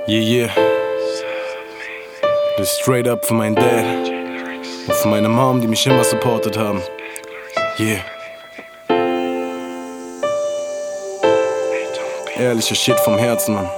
Yeah. Das ist straight up für meinen Dad und für meine Mom, die mich immer supportet haben. Yeah. Ehrlicher Shit vom Herzen, Mann.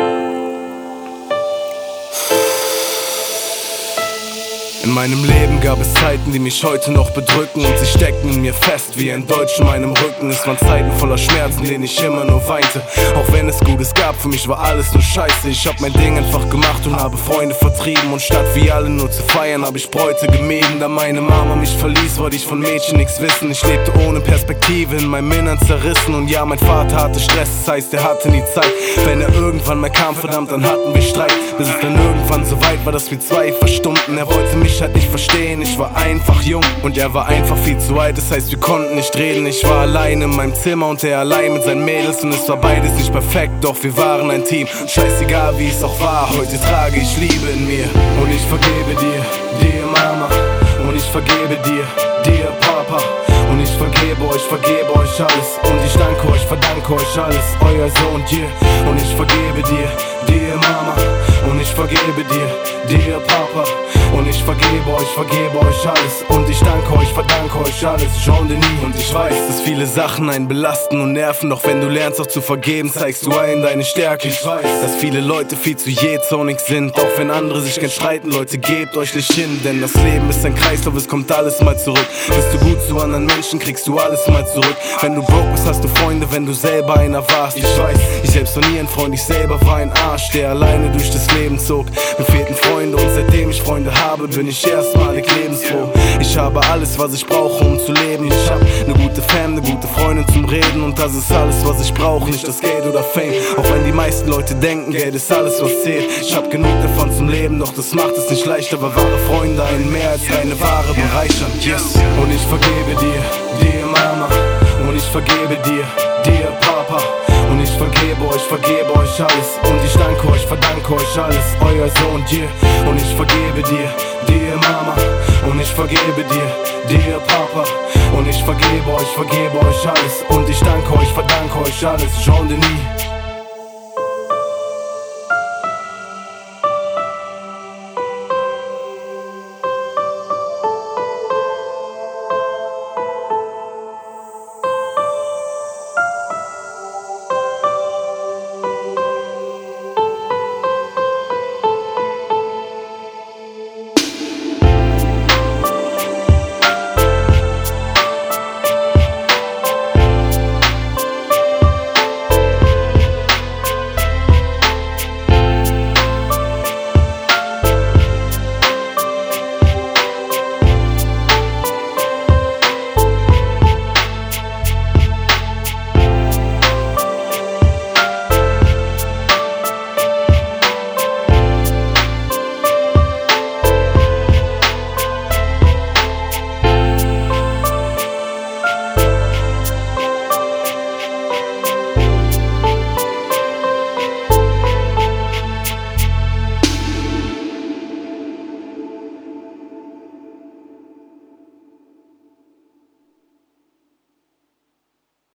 In meinem Leben gab es Zeiten, die mich heute noch bedrücken, und sie stecken in mir fest wie ein Deutsch in meinem Rücken. Es waren Zeiten voller Schmerzen, denen ich immer nur weinte. Auch wenn es Gutes gab, für mich war alles nur Scheiße. Ich hab mein Ding einfach gemacht und habe Freunde vertrieben, und statt wie alle nur zu feiern, hab ich Bräute gemieden. Da meine Mama mich verließ, wollte ich von Mädchen nichts wissen. Ich lebte ohne Perspektive, in meinem Innern zerrissen. Und ja, mein Vater hatte Stress, das heißt, er hatte nie Zeit. Wenn er irgendwann mal kam, verdammt, dann hatten wir Streit. Bis es dann irgendwann so weit war, dass wir zwei verstummten. Er wollte mich halt nicht verstehen, ich war einfach jung und er war einfach viel zu alt. Das heißt, wir konnten nicht reden. Ich war allein in meinem Zimmer und er allein mit seinen Mädels, und es war beides nicht perfekt, doch wir waren ein Team. Scheißegal wie es auch war, heute trage ich Liebe in mir. Und ich vergebe dir Mama, und ich vergebe dir Papa, und ich vergebe euch alles, und ich danke euch, verdanke euch alles, euer Sohn, yeah. Und ich vergebe dir Mama, und ich vergebe dir Papa, und ich vergebe euch alles, und ich danke euch, verdanke euch alles, Jean Denis. Und ich weiß, dass viele Sachen einen belasten und nerven, doch wenn du lernst auch zu vergeben, zeigst du allen deine Stärke. Ich weiß, dass viele Leute viel zu jähzornig sind, auch wenn andere sich gern streiten. Leute, gebt euch nicht hin, denn das Leben ist ein Kreislauf, es kommt alles mal zurück. Bist du gut zu anderen Menschen, kriegst du alles mal zurück. Wenn du broke bist, hast du Freunde, wenn du selber einer warst. Ich weiß, ich selbst war nie ein Freund, ich selber war ein Arsch, der alleine durch das Leben zog. Mir fehlten Freunde, und seitdem ich Freunde habe, bin ich erstmalig lebensfroh. Ich habe alles, was ich brauche, um zu leben. Ich hab ne gute Fam, ne gute Freundin zum Reden, und das ist alles, was ich brauche, nicht das Geld oder Fame. Auch wenn die meisten Leute denken, Geld ist alles, was zählt. Ich hab genug davon zum Leben, doch das macht es nicht leichter, weil wahre Freunde einen mehr als reine Ware bereichern. Yes. Und ich vergebe dir Mama, und ich vergebe dir Papa, und ich vergebe euch alles, und ich danke euch, verdanke euch alles, euer Sohn, yeah. Und ich vergebe dir Mama, und ich vergebe dir Papa, und ich vergebe euch alles, und ich danke euch, verdanke euch alles, Jean Denis.